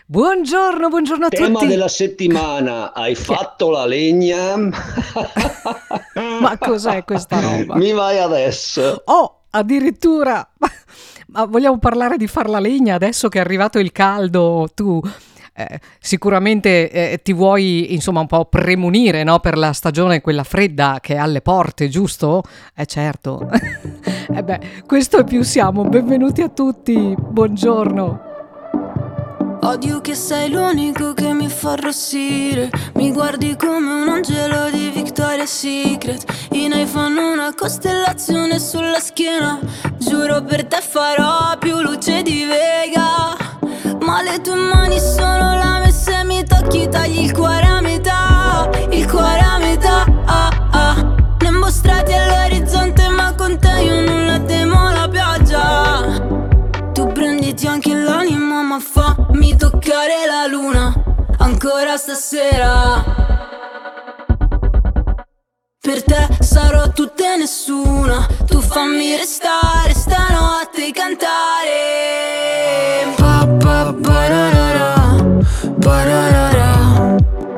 Buongiorno, buongiorno a Tema tutti. della settimana, hai fatto la legna? Ma cos'è questa roba? Mi vai adesso. Oh, addirittura. Ma vogliamo parlare di far la legna adesso che è arrivato il caldo? Tu sicuramente ti vuoi insomma un po' premunire, no? Per la stagione quella fredda che è alle porte, giusto? Certo. Questo è Più Siamo. Benvenuti a tutti. Buongiorno. Odio che sei l'unico che mi fa arrossire. Mi guardi come un angelo di Victoria's Secret. I nei fanno una costellazione sulla schiena. Giuro per te farò più luce di Vega. Ma le tue mani sono lame, se mi tocchi tagli il cuore a metà. Il cuore a metà, Ne mostrati all'orizzonte ma con te io non la temo la pioggia. Tu prenditi anche l'anima ma fammi toccare la luna ancora stasera. Per te sarò tutta e nessuna. Tu fammi restare stanotte cantare. Pa pa pararara, pararara.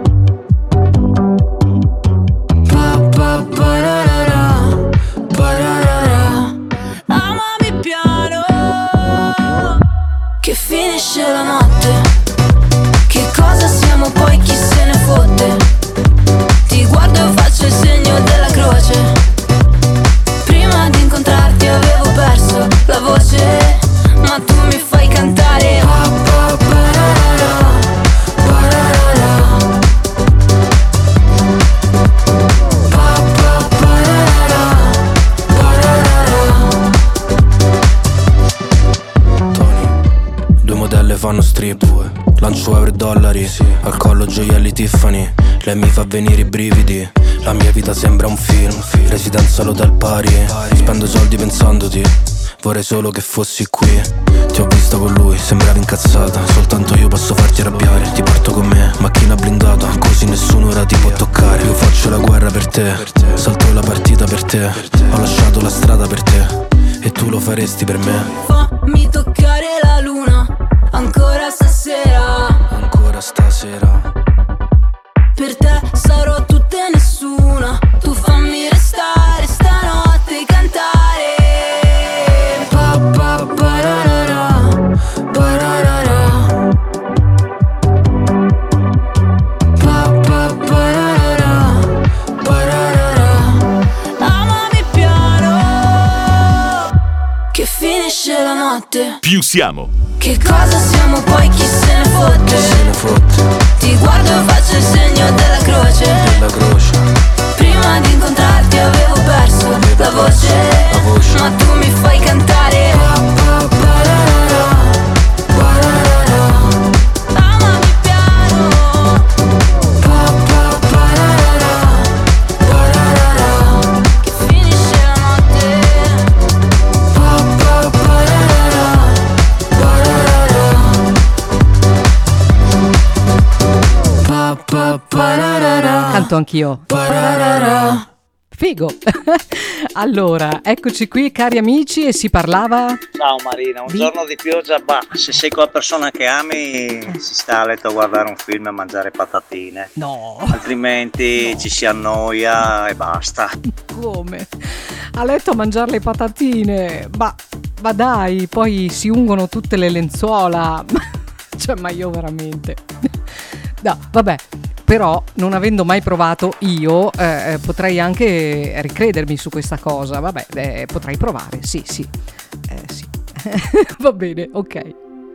Pa pa pararara, pararara. Amami piano che finisce la notte. Che cosa siamo poi, chi se ne fotte. Ti guardo e faccio il segno della croce. Prima di incontrarti avevo perso la voce, ma tu mi fai cantare. Pa, pa, pararara, pararara. Pa, pa, pararara, pararara. Tony, due modelle fanno strip, lancio euro e dollari, al collo gioielli Tiffany. Lei mi fa venire i brividi, la mia vita sembra un film, residenza l'hotel pari, spendo soldi pensandoti, vorrei solo che fossi qui. Ti ho vista con lui, sembravi incazzata, soltanto io posso farti arrabbiare. Ti porto con me, macchina blindata, così nessuno ora ti può toccare. Io faccio la guerra per te, salto la partita per te, ho lasciato la strada per te, e tu lo faresti per me. Fammi toccare la luna ancora stasera. Ancora stasera. Per te sarò tutta e nessuna. Tu fammi restare stanotte cantare. Pa pa pararara, pararara. Pa pa pararara, pararara. Amami piano che finisce la notte. Più Siamo. Che cosa siamo poi, chi se ne fotte. Chi se ne fotte. Ti guardo e faccio il segno della croce. Della croce. Prima di incontrarti avevo perso la voce, ma tu mi fai cantare. Pa, pa, pararara, pararara. Amami piano. Pa, pa, pararara, pararara. Che finisce la notte. Pa, pa, pararara, pararara. Pa, pa, pararara. Canto anch'io. Pararara. Figo. Allora, eccoci qui cari amici e si parlava. Ciao Marina, un giorno di pioggia, se sei quella persona che ami si sta a letto a guardare un film e a mangiare patatine. No. Altrimenti ci si annoia e basta. Come? A letto a mangiare le patatine. Ma dai, poi si ungono tutte le lenzuola. Cioè, ma io veramente. No, vabbè. Però, non avendo mai provato io, potrei anche ricredermi su questa cosa. Vabbè, potrei provare, sì. Sì. Va bene, ok.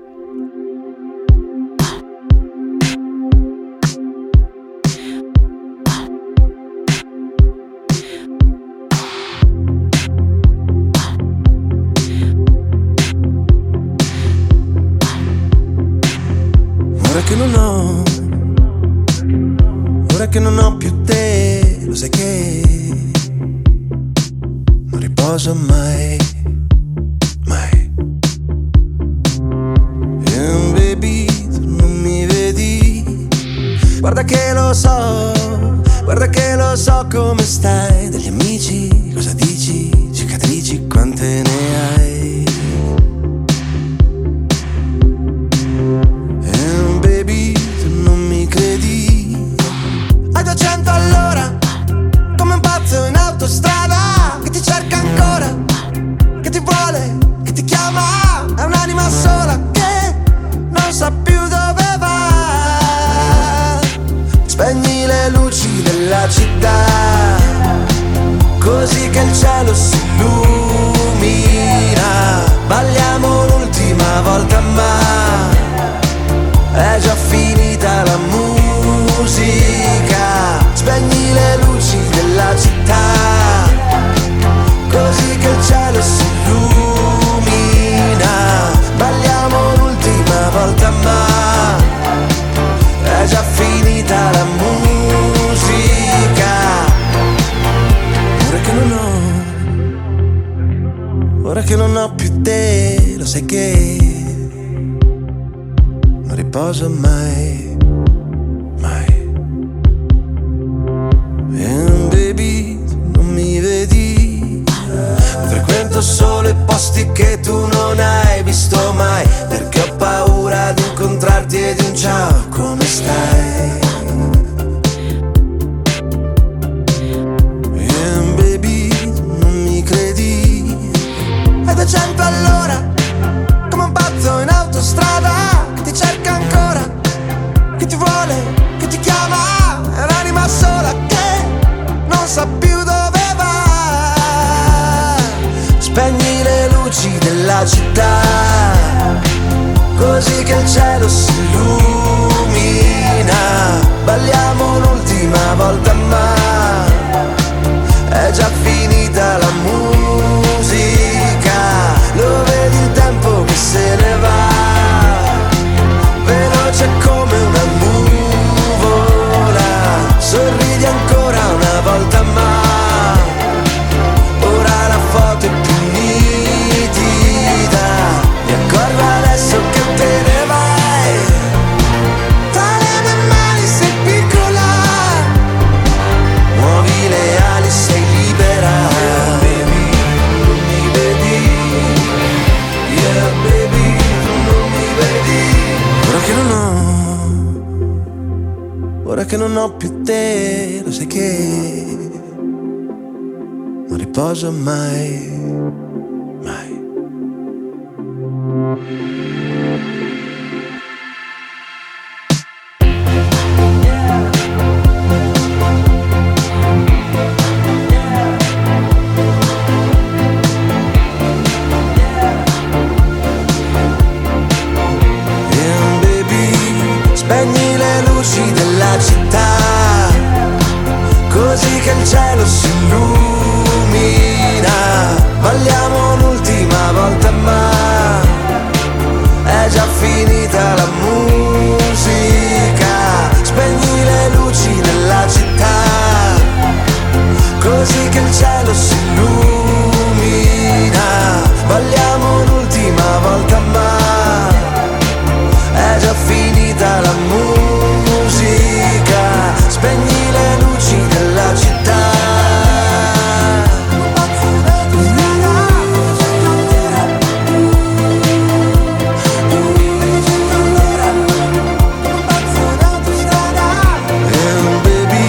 Ora che non ho più te, lo sai che non riposo mai, mai. And baby, tu non mi vedi. Guarda che lo so come stai. Degli amici, cosa dici? Cicatrici, quante ne hai? And baby, sa più dove va. Spegni le luci della città, così che il cielo si illumina. Balliamo l'ultima volta ma è già finita la musica. Spegni le luci della città, così che il cielo si illumina. Balliamo l'ultima volta ma è già finita la musica. Ora che non ho più te, lo sai che non riposo mai, mai. And baby, tu non mi vedi, frequento solo i posti che tu non hai visto mai, perché ho paura di incontrarti e di un ciao, come stai? And baby, tu non mi credi, a 200 all'ora, come un pazzo in autostrada, che ti cerca ancora, che ti vuole, che ti chiama, è un'anima sola che non sa più dove va. Spegni le luci della città, così che il cielo si illumina. Balliamo l'ultima volta ma è già finita la musica. Lo vedi il tempo che se ne va, veloce come una nuvola. Sorridi ancora una volta ma ora la foto è più nitida. Mi accorgo adesso che te ne vai, tra le mie mani sei piccola, muovi le ali, sei libera. Baby, non mi vedi, yeah baby, tu non mi vedi. Ora che non ho più te, lo sai che non riposo mai, mai. And baby, spegni le luci della città, così che il cielo si illumina. Balliamo l'ultima volta ma è già finita la musica. Spegni le luci della città, così che il cielo si illumina. Balliamo l'ultima volta ma è già finita la musica. Spegni le luci della città. And baby,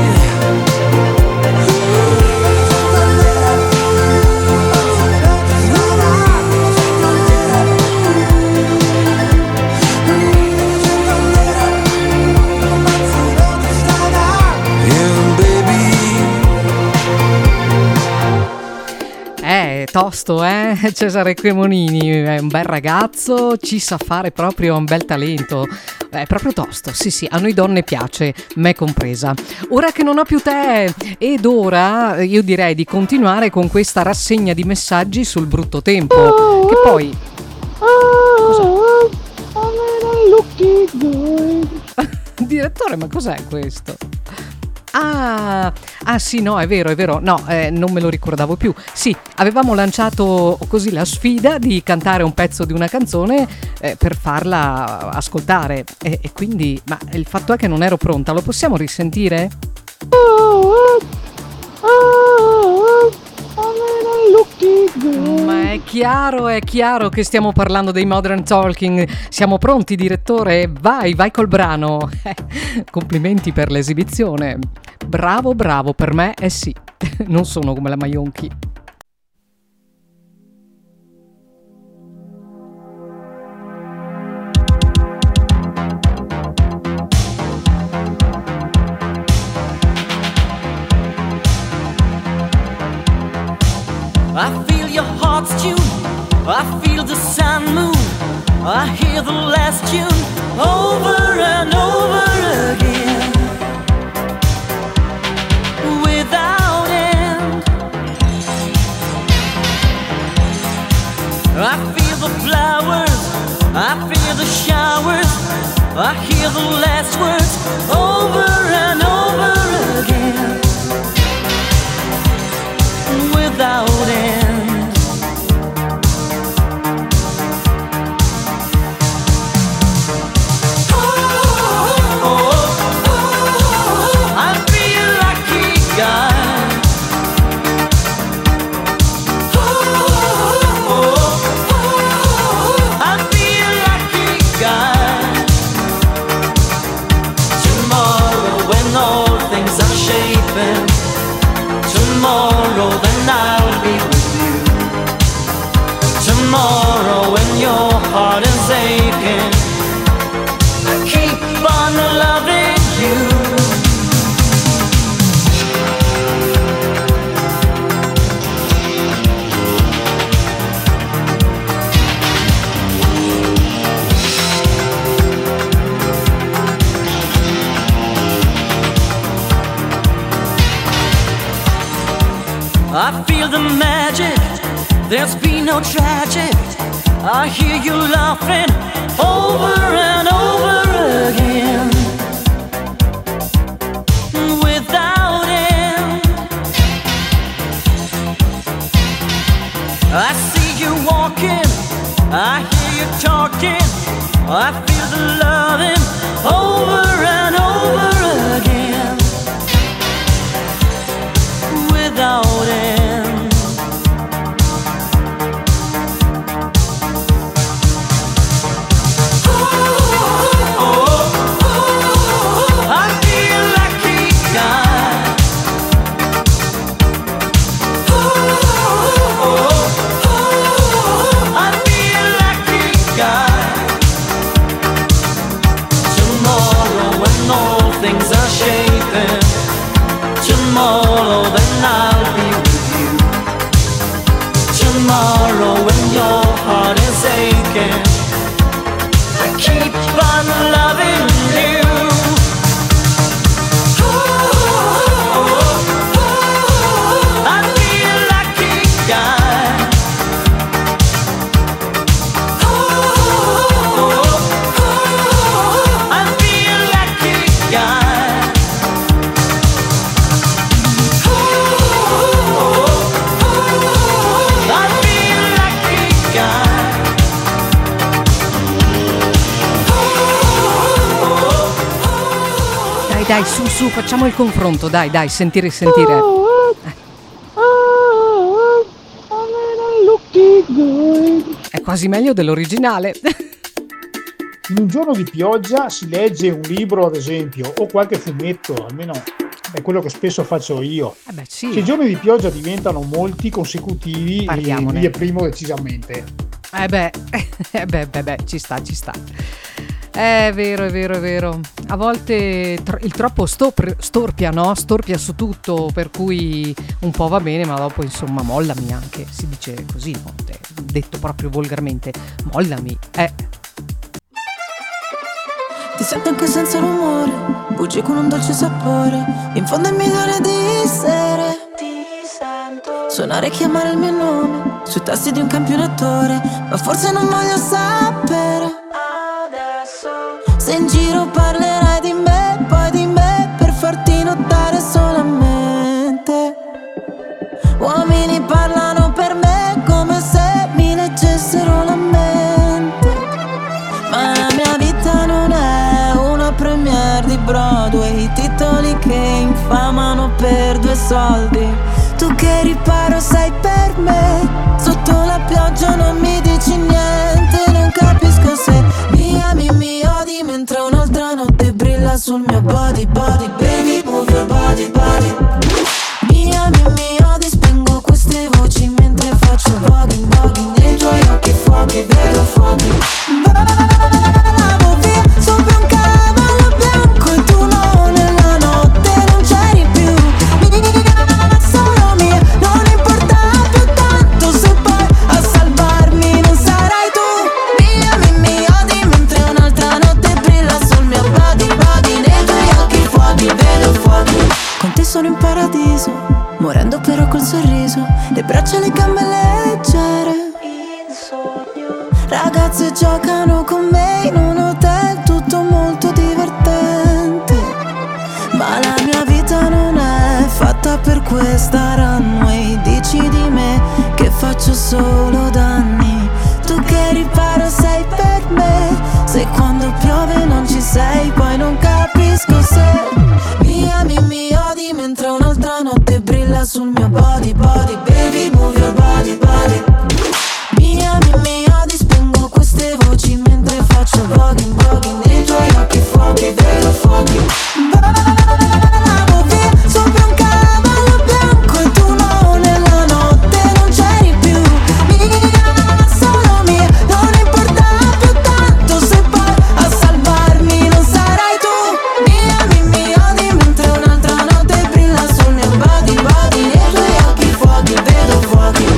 Tosto, Cesare Cremonini è un bel ragazzo, ci sa fare proprio un bel talento, è proprio tosto, sì, a noi donne piace, me compresa. Ora che non ho più te, ed ora io direi di continuare con questa rassegna di messaggi sul brutto tempo, che poi... Direttore, ma cos'è questo? Ah sì, no, è vero, no, non me lo ricordavo più. Sì, avevamo lanciato così la sfida di cantare un pezzo di una canzone per farla ascoltare e quindi, ma il fatto è che non ero pronta, lo possiamo risentire? Ma è chiaro che stiamo parlando dei Modern Talking. Siamo pronti, direttore? Vai col brano. Complimenti per l'esibizione. Bravo, per me sì. Non sono come la Maionchi. I feel your heart's tune, I feel the sun move, I hear the last tune over and over again, without end. I feel the flowers, I feel the showers, I hear the last words over and over again, without end. Tomorrow then I'll be with you. Tomorrow when your heart is aching, I keep on loving you. I feel the magic, there's been no tragic. I hear you laughing over and over again, without end. I see you walking, I hear you talking, I feel the loving over and over again, without end. Tomorrow then I'll be with you. Tomorrow when your heart is aching, I keep on loving you. I'd be a lucky guy. I'd be a lucky guy. Dai, su, facciamo il confronto, dai, sentire. È quasi meglio dell'originale. In un giorno di pioggia si legge un libro, ad esempio, o qualche fumetto, almeno è quello che spesso faccio io. Sì. Se i giorni di pioggia diventano molti consecutivi, parliamone. Li esprimo decisamente. Ci sta. È vero. A volte il troppo storpia, no? Storpia su tutto, per cui un po' va bene, ma dopo insomma mollami anche. Si dice così, no? Detto proprio volgarmente, mollami. Ti sento anche senza rumore, bugi con un dolce sapore, in fondo è migliore di sere. Ti sento suonare e chiamare il mio nome, sui tasti di un campionatore, ma forse non voglio sapere se in giro parlerai di me, poi di me, per farti notare solamente. Uomini parlano per me come se mi leggessero la mente, ma la mia vita non è una premiere di Broadway, titoli che infamano per 2 soldi. Tu che riparo sei per me, sotto la pioggia non mi dici niente, non capisco se mi ami, mi odi, mentre un'altra notte brilla sul mio body. Baby, move your body. Mi ami, mi odi, spengo queste voci mentre faccio voguing, nei tuoi occhi fuochi, vedo fuochi. Volavo via sopra un cavallo bianco e tu no, nella notte non c'eri più. Solo mia, non importa più tanto. sono in paradiso, morendo però col sorriso, le braccia e le gambe leggere. Ragazze giocano con me in un hotel, tutto molto divertente. Ma la mia vita non è fatta per questa runway. Dici di me che faccio solo danni, tu che riparo sei per me. Se quando piove non ci sei, poi non capisco se mi ami, mi odi, mentre un'altra notte brilla sul mio body, body. Baby, move your body, body. Mi ami, mi odi, spengo queste voci mentre faccio voguing, voguing. Nei tuoi occhi fuochi, vedo fuochi. Volavo via sopra un cavallo bianco e tu no, nella notte non c'eri più. Mia, solo mia, non importa più tanto se poi a salvarmi non sarai tu. Mi ami, mi odi, mentre un'altra notte brilla sul mio body, body. Nei tuoi occhi fuochi, vedo fuochi.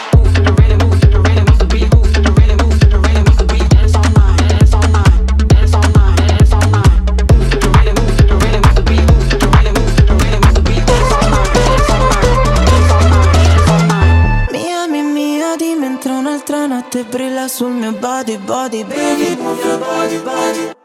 Mi ami, mi odi, mentre un'altra notte brilla sul mio body, body. Baby, move your body, body.